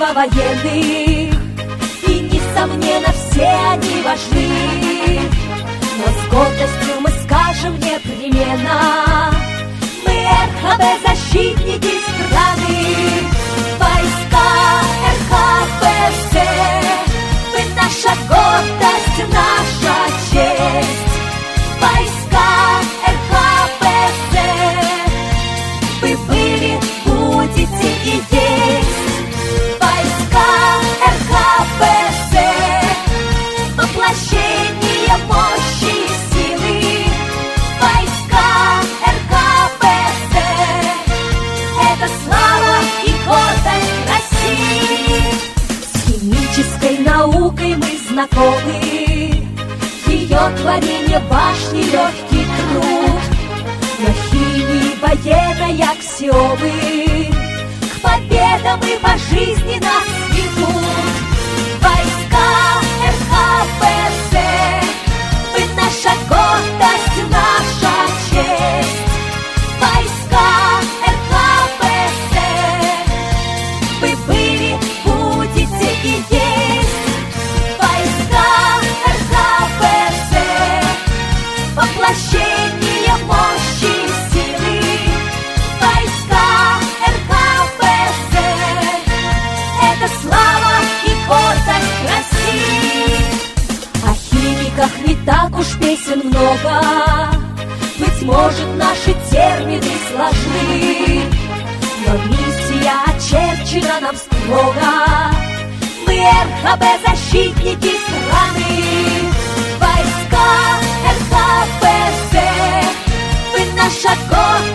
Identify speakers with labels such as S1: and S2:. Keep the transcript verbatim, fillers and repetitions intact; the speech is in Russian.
S1: мужества военных, и, несомненно, все они важны. Но с гордостью мы скажем непременно: мы эр ка бэ, защитники страны. Войска эр ка бэ эс, вы наша гордость, наша честь. Войска эр ка бэ эс, вы были, будете и есть. Войска эр ка бэ эс, воплощение мощи и силы. Войска эр ка бэ эс, это слава и гордость России. С химической наукой мы знакомы, ее творение башни, легкий труд. Но химии военной аксиомы к победам и по жизни нас ведут. Войска эр ка бэ эс, вы наша гордость, наша честь. Войска эр ка бэ эс, вы были, будете и есть. Войска эр ка бэ эс, воплощение мощи и силы. Войска эр ка бэ эс, это слава и гордость России. О химиках не так уж песен много, быть может, наши термины сложны, но миссия очерчена нам строго: мы эр ка бэ, защитники страны. Войска эр ка бэ эс, вы наша гордость,